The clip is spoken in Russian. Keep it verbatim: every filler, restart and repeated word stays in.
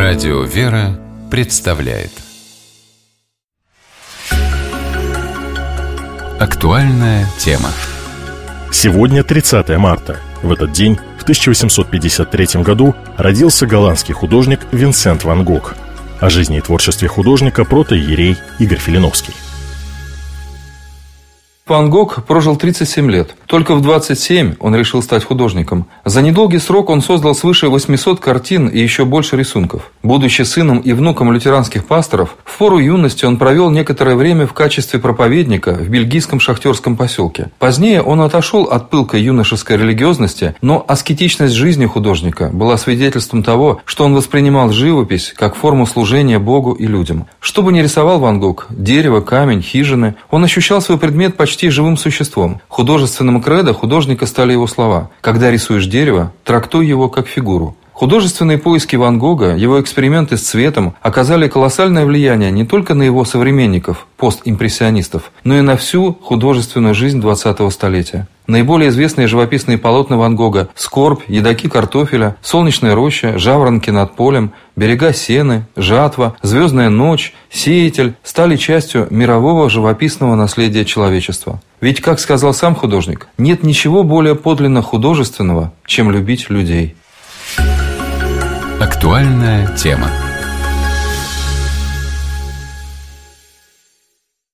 Радио «Вера» представляет актуальная тема. Сегодня тридцатое марта. В этот день, в тысяча восемьсот пятьдесят третьем году, родился голландский художник Винсент ван Гог. О жизни и творчестве художника протоиерей Игорь Филиновский. Ван Гог прожил тридцать семь лет. Только в двадцать семь он решил стать художником. За недолгий срок он создал свыше восьмисот картин и еще больше рисунков. Будучи сыном и внуком лютеранских пасторов, в пору юности он провел некоторое время в качестве проповедника в бельгийском шахтерском поселке. Позднее он отошел от пылкой юношеской религиозности, но аскетичность жизни художника была свидетельством того, что он воспринимал живопись как форму служения Богу и людям. Что бы ни рисовал Ван Гог – дерево, камень, хижины – он ощущал свой предмет почти почти живым существом. Художественным кредо художника стали его слова: «Когда рисуешь дерево, трактуй его как фигуру». Художественные поиски Ван Гога, его эксперименты с цветом оказали колоссальное влияние не только на его современников, постимпрессионистов, но и на всю художественную жизнь двадцатого столетия. Наиболее известные живописные полотна Ван Гога – «Скорбь», «Едоки картофеля», «Солнечная роща», «Жаворонки над полем», «Берега сены», «Жатва», «Звездная ночь», «Сеятель» стали частью мирового живописного наследия человечества. Ведь, как сказал сам художник, нет ничего более подлинно художественного, чем любить людей. Актуальная тема.